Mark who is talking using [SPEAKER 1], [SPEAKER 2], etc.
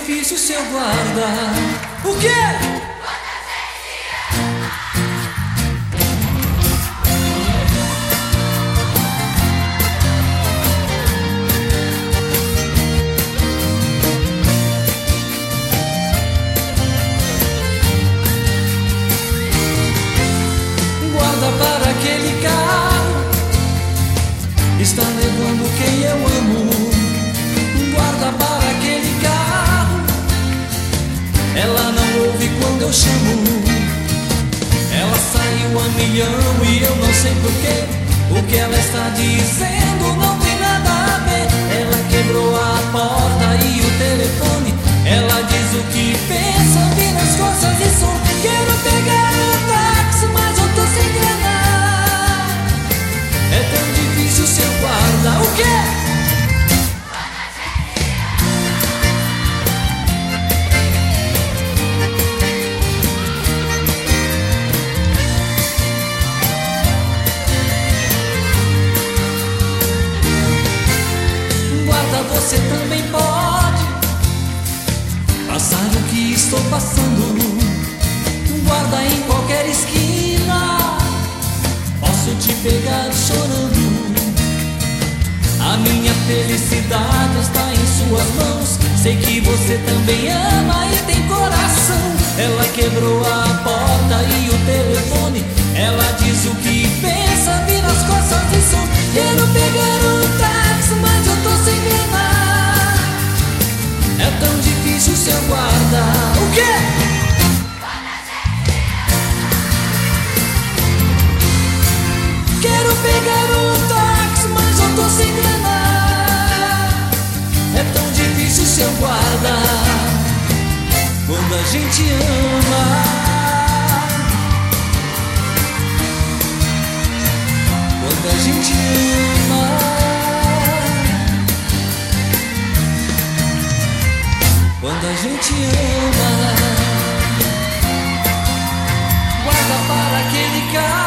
[SPEAKER 1] difícil se eu guardar. O quê? Guarda para aquele carro, está levando quem eu amo. Guarda para aquele carro, ela não ouve quando eu chamo. Ela saiu a milhão e eu não sei porquê. O que ela está dizendo não tem nada a ver. Ela quebrou a porta e o telefone. Ela diz o que pensa, vira as costas e som. Quero pegar um táxi, mas eu tô sem grana. É tão difícil se eu guardar. O quê? Você também pode passar o que estou passando. Guarda em qualquer esquina, posso te pegar chorando. A minha felicidade está em suas mãos. Sei que você também ama e tem coração. Ela quebrou a porta e o telefone. Ela diz o que pensa, vira as costas e som. Quero pegar um táxi, mas eu tô sem grana. É tão difícil se eu guardar. O quê? Quero pegar um táxi, mas eu tô sem grana. É tão difícil se eu guardar. Quando a gente ama, quando a gente ama, quando a gente ama, guarda para aquele cara.